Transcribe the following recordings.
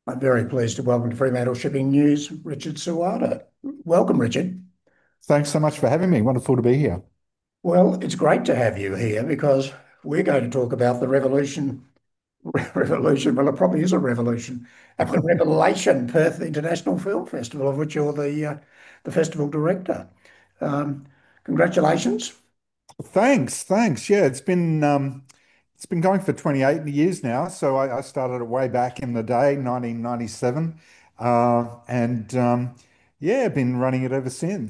I'm very pleased to welcome to Fremantle Shipping News, Richard Suwada. Welcome, Richard. Thanks so much for having me. Wonderful to be here. Well, it's great to have you here because we're going to talk about the revolution. Revolution, well, it probably is a revolution at the Revelation Perth International Film Festival, of which you're the festival director. Um, Congratulations. Thanks. Yeah, it's been going for 28 years now. So I started it way back in the day, 1997, and yeah, been running it ever since.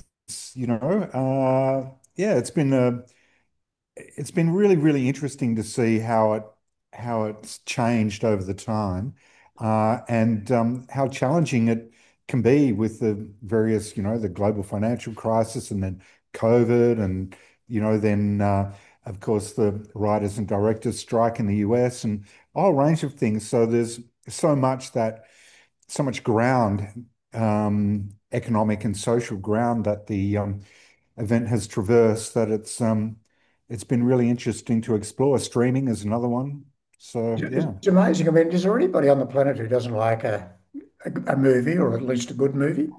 Yeah, it's been really interesting to see how it's changed over the time, and how challenging it can be with the various, the global financial crisis, and then COVID, and then of course the writers and directors strike in the US, and a whole range of things. So there's so much ground, economic and social ground that the event has traversed, that it's been really interesting to explore. Streaming is another one. So yeah. It's amazing. I mean, is there anybody on the planet who doesn't like a movie or at least a good movie?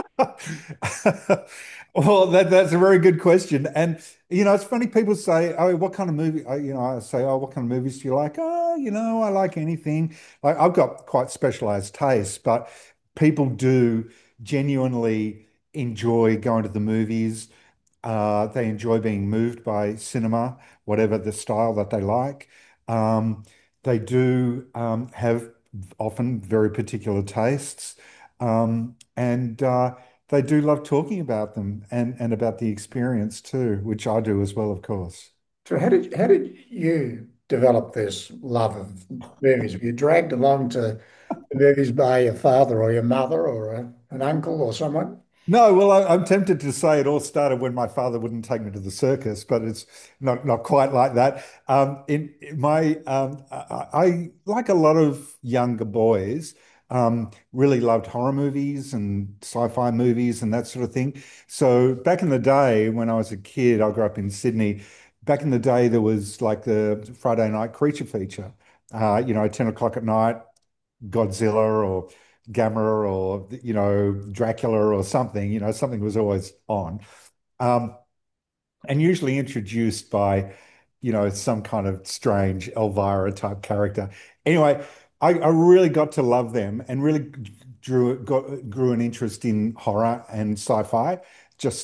Well, that's a very good question. And it's funny, people say, "Oh, what kind of movie?" I say, "Oh, what kind of movies do you like?" "Oh, I like anything." Like, I've got quite specialized tastes, but people do genuinely enjoy going to the movies. They enjoy being moved by cinema, whatever the style that they like. Um, they do have often very particular tastes, and they do love talking about them, and about the experience too, which I do as well, of course. So how did you develop this love of movies? Were you dragged along to the movies by your father or your mother or an uncle or someone? No, well, I'm tempted to say it all started when my father wouldn't take me to the circus, but it's not quite like that. In my I, like a lot of younger boys, really loved horror movies and sci-fi movies and that sort of thing. So back in the day when I was a kid, I grew up in Sydney. Back in the day, there was like the Friday night creature feature. 10 o'clock at night, Godzilla or Gamera or Dracula or something. Something was always on, um, and usually introduced by some kind of strange Elvira type character. Anyway, I really got to love them, and really grew an interest in horror and sci-fi. Just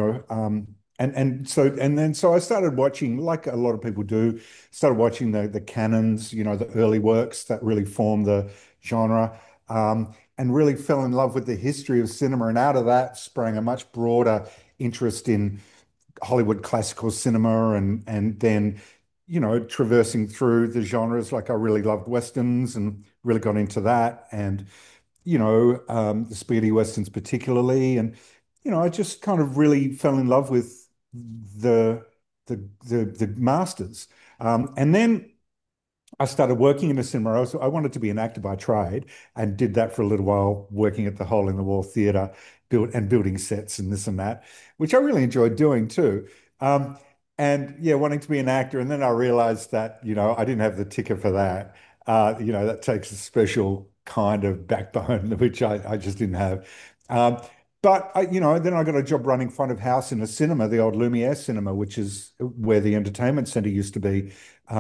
and so I started watching, like a lot of people do, started watching the canons, the early works that really formed the genre, and really fell in love with the history of cinema. And out of that sprang a much broader interest in Hollywood classical cinema, and then traversing through the genres. Like, I really loved westerns and really got into that, and the spaghetti westerns particularly. And I just kind of really fell in love with the masters. And then I started working in the cinema. I wanted to be an actor by trade, and did that for a little while, working at the Hole in the Wall Theatre, building sets and this and that, which I really enjoyed doing too. Um, and yeah, wanting to be an actor. And then I realized that, I didn't have the ticker for that. That takes a special kind of backbone, which I just didn't have. Um, but then I got a job running front of house in a cinema, the old Lumiere Cinema, which is where the entertainment centre used to be,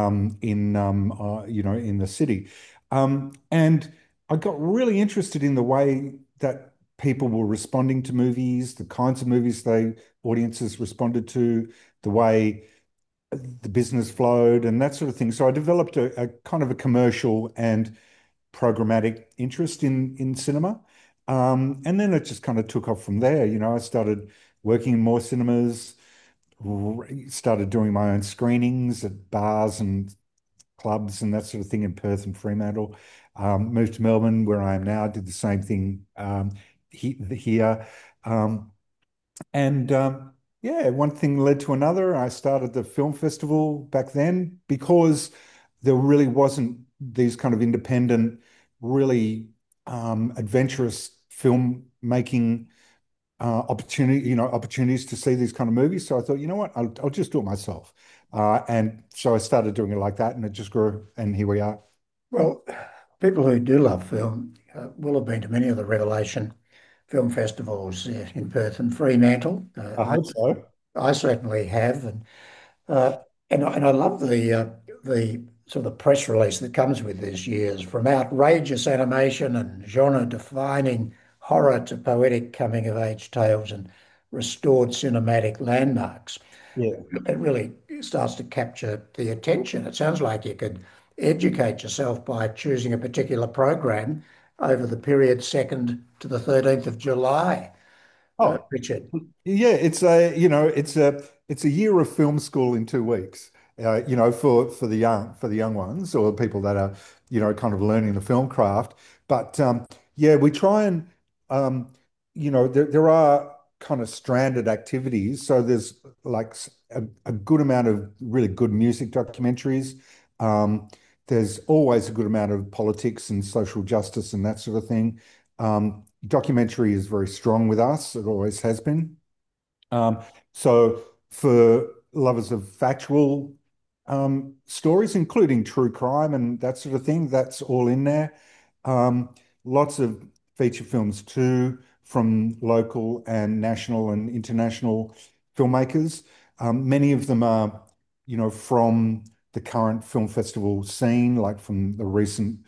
in the city. And I got really interested in the way that people were responding to movies, the kinds of movies audiences responded to, the way the business flowed, and that sort of thing. So I developed a kind of a commercial and programmatic interest in cinema. And then it just kind of took off from there. I started working in more cinemas, started doing my own screenings at bars and clubs and that sort of thing in Perth and Fremantle. Moved to Melbourne, where I am now, did the same thing here. Um, and yeah, one thing led to another. I started the film festival back then because there really wasn't these kind of independent, really adventurous filmmaking opportunities to see these kind of movies. So I thought, you know what, I'll just do it myself. And so I started doing it like that, and it just grew, and here we are. Well, people who do love film will have been to many of the Revelation film festivals in Perth and Fremantle. I hope so. I certainly have, uh, and I love the sort of press release that comes with this year's from outrageous animation and genre-defining horror to poetic coming-of-age tales and restored cinematic landmarks. Yeah. It really starts to capture the attention. It sounds like you could educate yourself by choosing a particular program over the period 2nd to the 13th of July, Oh, Richard. yeah, it's a year of film school in 2 weeks. For the young ones or people that are, kind of learning the film craft. But yeah, we try and there are kind of stranded activities. So there's like a good amount of really good music documentaries. Um, there's always a good amount of politics and social justice and that sort of thing. Documentary is very strong with us. It always has been. Um, so for lovers of factual stories, including true crime and that sort of thing, that's all in there. Um, Lots of feature films too from local and national and international filmmakers. Many of them are, from the current film festival scene, like from the recent,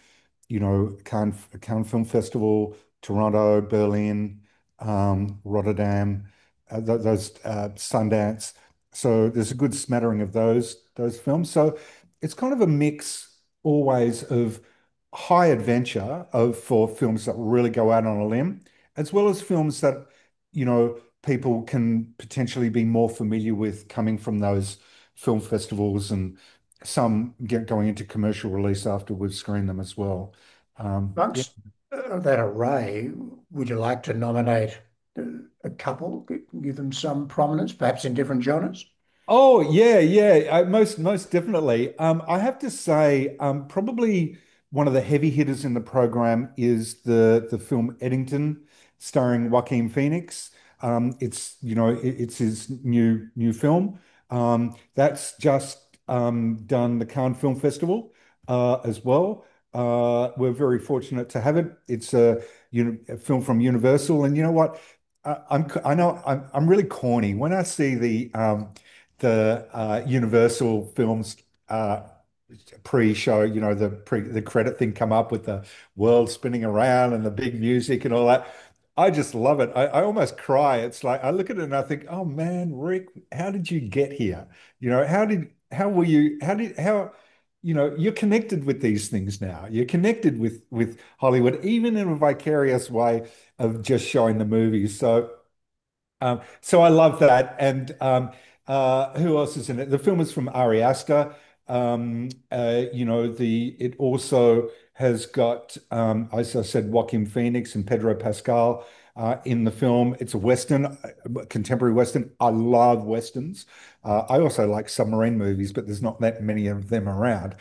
Cannes Film Festival, Toronto, Berlin, Rotterdam, those Sundance. So there's a good smattering of those films. So it's kind of a mix always of high adventure for films that really go out on a limb, as well as films that, people can potentially be more familiar with coming from those film festivals and some going into commercial release after we've screened them as well. Yeah. Amongst that array, would you like to nominate a couple, give them some prominence, perhaps in different genres? Oh yeah, yeah, most definitely. I have to say, probably one of the heavy hitters in the program is the film Eddington, starring Joaquin Phoenix. It's his new film. That's just done the Cannes Film Festival as well. We're very fortunate to have it. It's a film from Universal, and you know what? I know I'm really corny when I see the Universal Films pre-show, the credit thing come up with the world spinning around and the big music and all that. I just love it. I almost cry. It's like I look at it and I think, oh man, Rick, how did you get here? How were you, you're connected with these things now. You're connected with Hollywood, even in a vicarious way of just showing the movies. So I love that. And who else is in it? The film is from Ari Aster. It also has got, as I said, Joaquin Phoenix and Pedro Pascal in the film. It's a Western, contemporary Western. I love Westerns. I also like submarine movies, but there's not that many of them around.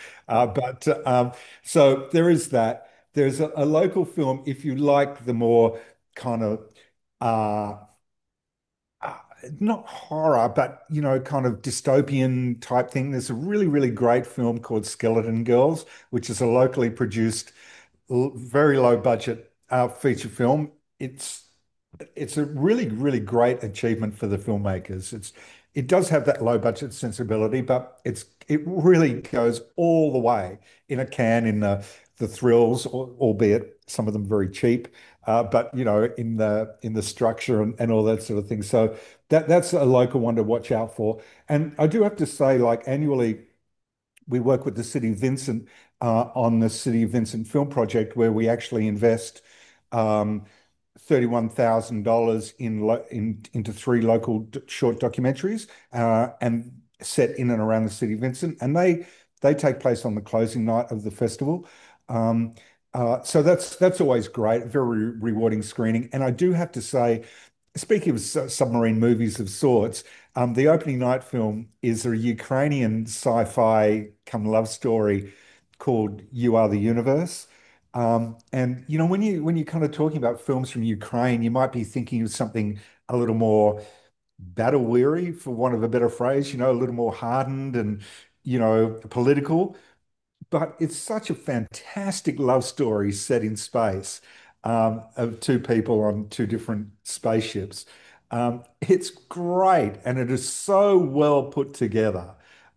So there is that. There's a local film, if you like the more kind of uh, uh, not horror, but kind of dystopian type thing. There's a really, really great film called Skeleton Girls, which is a locally produced, very low budget feature film. It's a really, really great achievement for the filmmakers. It does have that low budget sensibility, but it really goes all the way in a can in the thrills, albeit some of them very cheap, but in the structure and all that sort of thing. So that's a local one to watch out for. And I do have to say, like annually we work with the City of Vincent on the City of Vincent Film Project, where we actually invest $31,000 into three local short documentaries and set in and around the City of Vincent, and they take place on the closing night of the festival. Um, so that's always great, very rewarding screening. And I do have to say, speaking of submarine movies of sorts, the opening night film is a Ukrainian sci-fi come love story called You Are the Universe. And when you're kind of talking about films from Ukraine, you might be thinking of something a little more battle weary, for want of a better phrase, a little more hardened and political. but it's such a fantastic love story set in space, of two people on two different spaceships. It's great, and it is so well put together.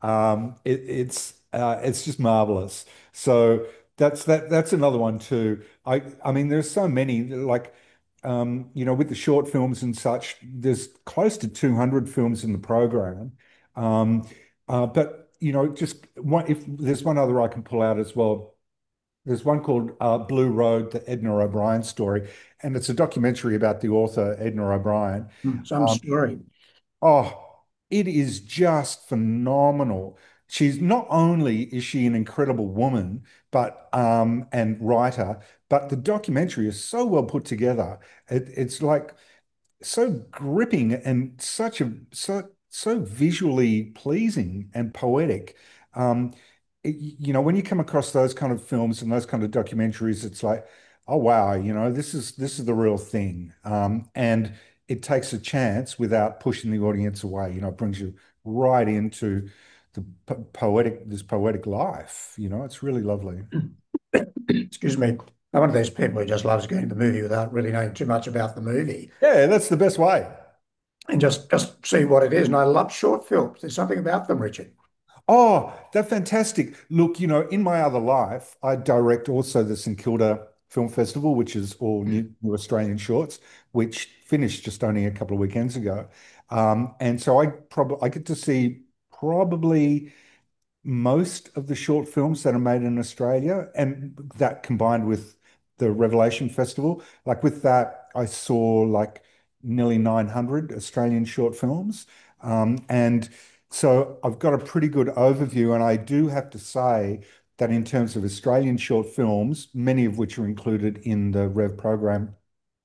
It's just marvelous. So that's another one too. I mean, there's so many like. With the short films and such, there's close to 200 films in the program. But just one, if there's one other I can pull out as well. There's one called Blue Road, the Edna O'Brien story, and it's a documentary about the author Edna O'Brien. Some Um, story. oh, it is just phenomenal. She's not only is she an incredible woman, but and writer, but the documentary is so well put together. It's like so gripping and so visually pleasing and poetic. Um, when you come across those kind of films and those kind of documentaries, it's like, oh wow, this is the real thing. And it takes a chance without pushing the audience away. It brings you right into the this poetic life. It's really lovely. Excuse me. I'm one of those people who just loves going to the movie without really knowing too much about the movie Yeah, that's the best way. and just see what it is. And I love short films. There's something about them, Richard. Oh, they're fantastic. Look, in my other life, I direct also the St Kilda Film Festival, which is all new Australian shorts, which finished just only a couple of weekends ago. And so I get to see probably most of the short films that are made in Australia, and that combined with the Revelation Festival. Like with that, I saw like nearly 900 Australian short films. And so I've got a pretty good overview, and I do have to say that in terms of Australian short films, many of which are included in the Rev program,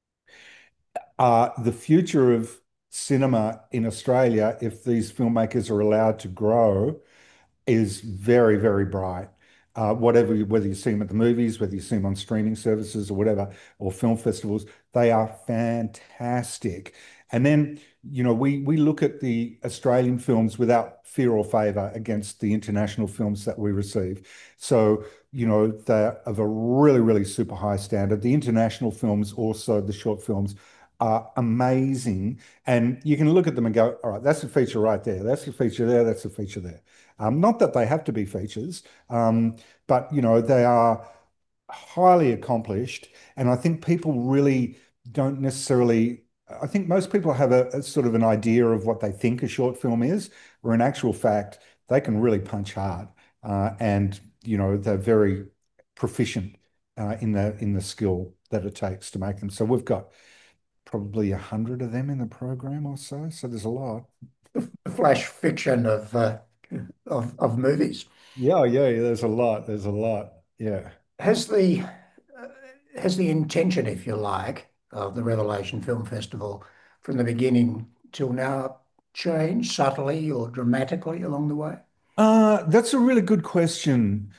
the future of cinema in Australia, if these filmmakers are allowed to grow, is very, very bright. Whether you see them at the movies, whether you see them on streaming services or whatever, or film festivals, they are fantastic. And then, we look at the Australian films without fear or favor against the international films that we receive. So, they're of a really, really super high standard. The international films, also the short films, are amazing. And you can look at them and go, all right, that's a feature right there. That's a feature there. That's a feature there. Not that they have to be features, but they are highly accomplished, and I think people really don't necessarily. I think most people have a sort of an idea of what they think a short film is, where in actual fact they can really punch hard, and they're very proficient in the skill that it takes to make them. So we've got probably 100 of them in the program or so. So there's a lot. The flash fiction of movies. Yeah, yeah, yeah, there's a lot. There's a lot. Yeah. Has the has the intention, if you like, of the Revelation Film Festival from the beginning till now changed subtly or dramatically along the way? That's a really good question.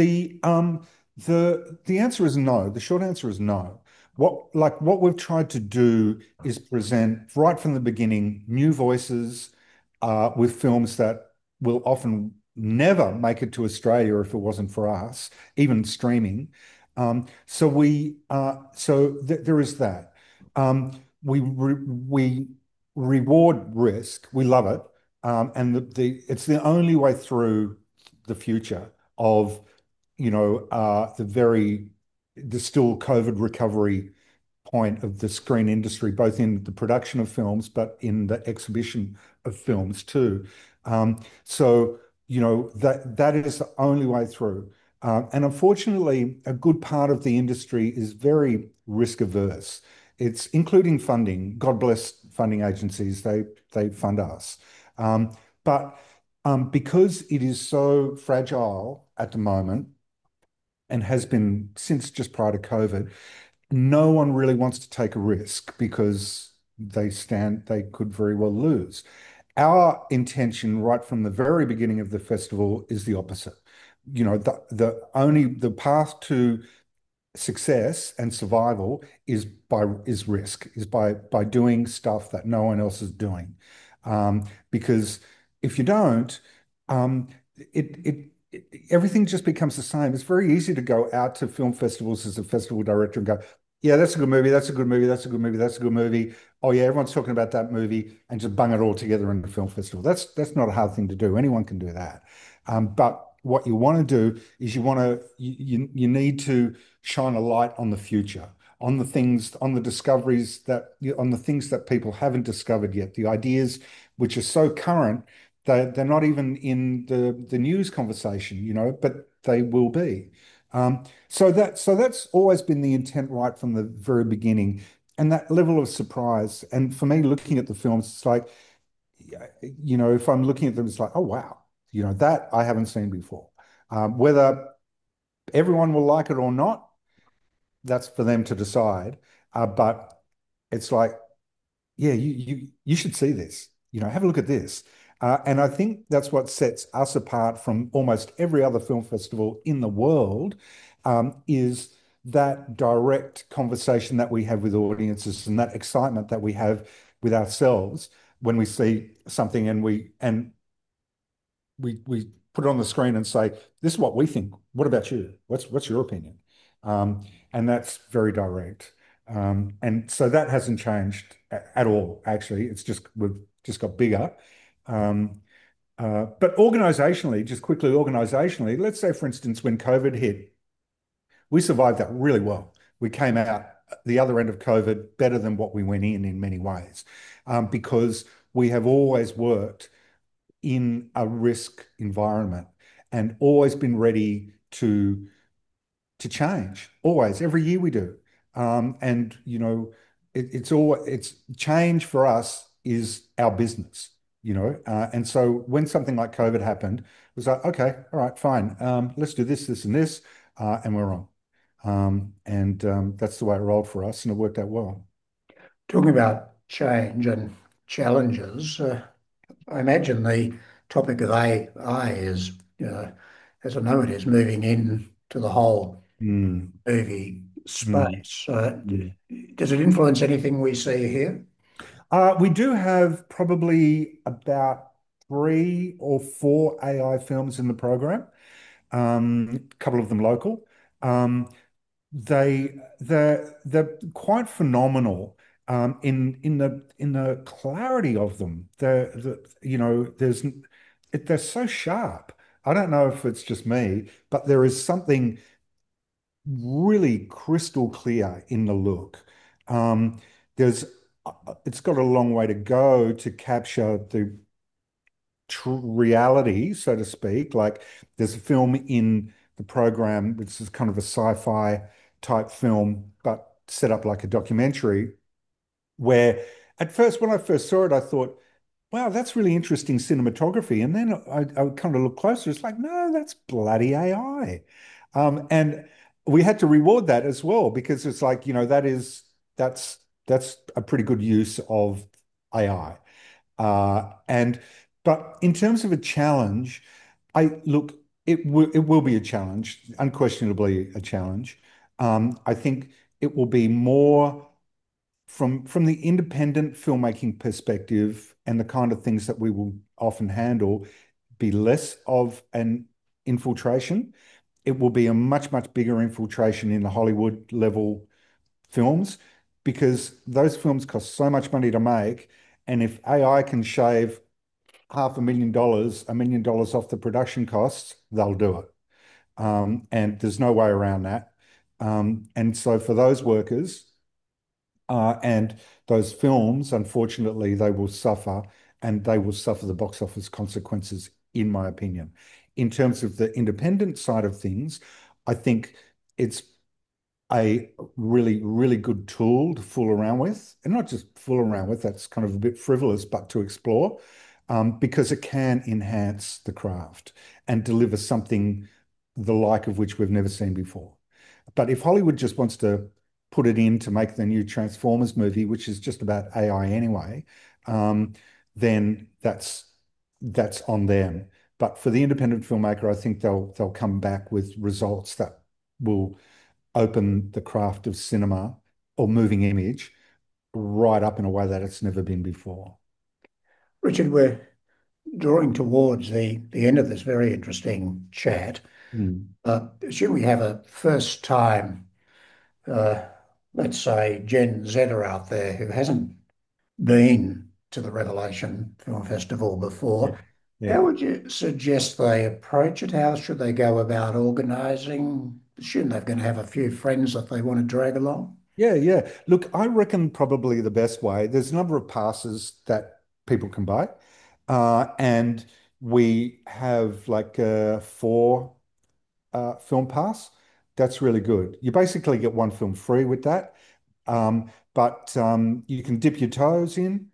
The answer is no. The short answer is no. What we've tried to do is present right from the beginning new voices with films that will often never make it to Australia if it wasn't for us, even streaming. So there is that. We reward risk. We love it. And it's the only way through the future of, the still COVID recovery point of the screen industry, both in the production of films, but in the exhibition of films too. That is the only way through. And unfortunately, a good part of the industry is very risk averse. It's including funding. God bless funding agencies; they fund us. But because it is so fragile at the moment and has been since just prior to COVID, no one really wants to take a risk because they could very well lose. Our intention right from the very beginning of the festival is the opposite. The path to success and survival is risk, is by doing stuff that no one else is doing. Because if you don't, um, it everything just becomes the same. It's very easy to go out to film festivals as a festival director and go, yeah, that's a good movie, that's a good movie, that's a good movie, that's a good movie. Oh yeah, everyone's talking about that movie, and just bung it all together in a film festival. That's not a hard thing to do. Anyone can do that. But what you want to do is you need to shine a light on the future, on the things, on the discoveries that on the things that people haven't discovered yet, the ideas which are so current they're not even in the news conversation, but they will be. So that's always been the intent right from the very beginning, and that level of surprise. And for me, looking at the films, it's like, if I'm looking at them, it's like, oh wow, that I haven't seen before. Whether everyone will like it or not, that's for them to decide. But it's like, yeah, you should see this. Have a look at this. And I think that's what sets us apart from almost every other film festival in the world, is that direct conversation that we have with audiences and that excitement that we have with ourselves when we see something and we put it on the screen and say, "This is what we think. What about you? What's your opinion?" Um, and that's very direct. And so that hasn't changed at all, actually. We've just got bigger. Um, but organizationally, just quickly, organizationally, let's say, for instance, when COVID hit, we survived that really well. We came out the other end of COVID better than what we went in many ways, because we have always worked in a risk environment and always been ready to change. Always, every year we do. And it's change for us is our business. And so when something like COVID happened, it was like, okay, all right, fine, let's do this, this, and this, and we're on. And that's the way it rolled for us, and it worked out well. Talking about change and challenges, I imagine the topic of AI is, as I know it is, moving into the whole Mm, movie mm, space. mm. Does it influence anything we see here? We do have probably about 3 or 4 AI films in the program, a couple of them local. Um, they're quite phenomenal, in the clarity of them. They're so sharp. I don't know if it's just me, but there is something really crystal clear in the look. Um, there's it's got a long way to go to capture the true reality, so to speak. Like there's a film in the program which is kind of a sci-fi type film, but set up like a documentary, where at first, when I first saw it, I thought, wow, that's really interesting cinematography. And then I kind of looked closer. It's like, no, that's bloody AI. And we had to reward that as well, because it's like, that's that's a pretty good use of AI. And but in terms of a challenge, I look, it will be a challenge, unquestionably a challenge. I think it will be more from the independent filmmaking perspective and the kind of things that we will often handle, be less of an infiltration. It will be a much, much bigger infiltration in the Hollywood level films, because those films cost so much money to make. And if AI can shave $500,000, $1 million off the production costs, they'll do it. And there's no way around that. And so for those workers, and those films, unfortunately, they will suffer, and they will suffer the box office consequences, in my opinion. In terms of the independent side of things, I think it's a really, really good tool to fool around with, and not just fool around with, that's kind of a bit frivolous, but to explore, because it can enhance the craft and deliver something the like of which we've never seen before. But if Hollywood just wants to put it in to make the new Transformers movie, which is just about AI anyway, um, then that's on them. But for the independent filmmaker, I think they'll come back with results that will open the craft of cinema or moving image right up in a way that it's never been before. Richard, we're drawing towards the end of this very interesting chat, Mm. should we have a first time, uh, let's say Gen Zer out there who hasn't been to the Revelation Film Festival Yeah. before, how Yeah. would you suggest they approach it? How should they go about organising? Shouldn't they going to have a few friends that they want to drag along? Yeah, yeah. Look, I reckon probably the best way, there's a number of passes that people can buy. And we have like a four film pass. That's really good. You basically get one film free with that. But you can dip your toes in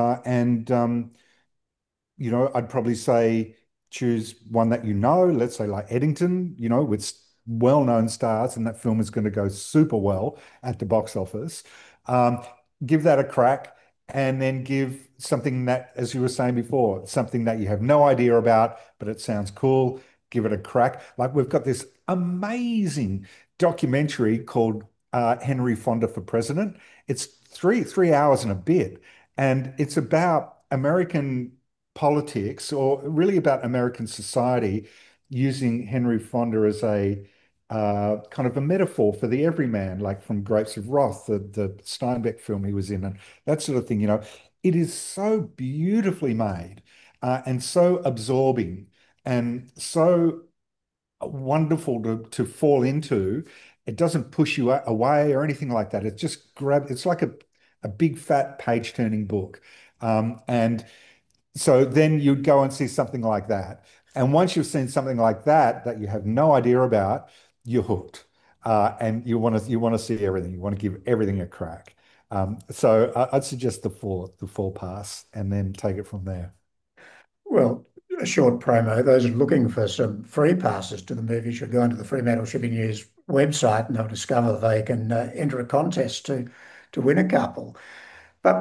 and I'd probably say choose one that you know, let's say like Eddington, with well-known stars, and that film is going to go super well at the box office. Um, Give that a crack, and then give something that, as you were saying before, something that you have no idea about, but it sounds cool. Give it a crack. Like we've got this amazing documentary called Henry Fonda for President. It's three hours and a bit, and it's about American politics, or really about American society, using Henry Fonda as a kind of a metaphor for the everyman, like from Grapes of Wrath, the Steinbeck film he was in, and that sort of thing. It is so beautifully made, and so absorbing, and so wonderful to fall into. It doesn't push you away or anything like that. It's like a big fat page turning book. And so then you'd go and see something like that. And once you've seen something like that that you have no idea about, you're hooked. And you want to see everything. You want to give everything a crack. So I'd suggest the full pass, and then take it from there. Well, a short promo. Those looking for some free passes to the movie should go onto the Fremantle Shipping News website and they'll discover they can enter a contest to win a couple. But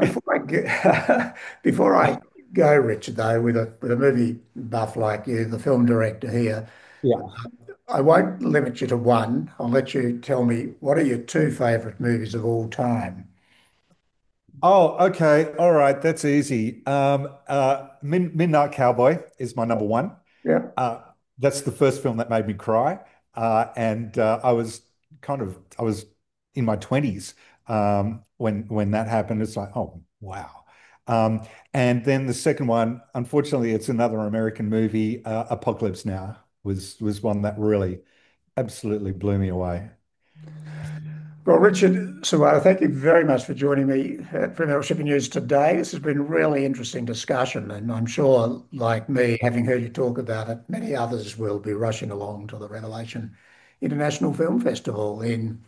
before I go, Richard, though, with a movie buff like you, the film director here, Yeah. I won't limit you to one. I'll let you tell me what are your two favourite movies of all time. Oh, okay. All right. That's easy. Midnight Cowboy is my number one. Yeah. Uh, that's the first film that made me cry. And I was in my 20s when that happened. It's like, oh, wow. And then the second one, unfortunately, it's another American movie, Apocalypse Now, was one that really absolutely blew me away. Well, Richard Suwata, thank you very much for joining me at Fremantle Shipping News today. This has been a really interesting discussion, and I'm sure, like me, having heard you talk about it, many others will be rushing along to the Revelation International Film Festival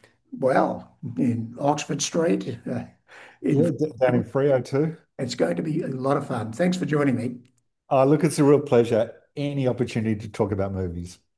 in Oxford Street. In Yeah, down in Frio too. It's going to be a lot of fun. Thanks for joining me. Look, it's a real pleasure. Any opportunity to talk about movies.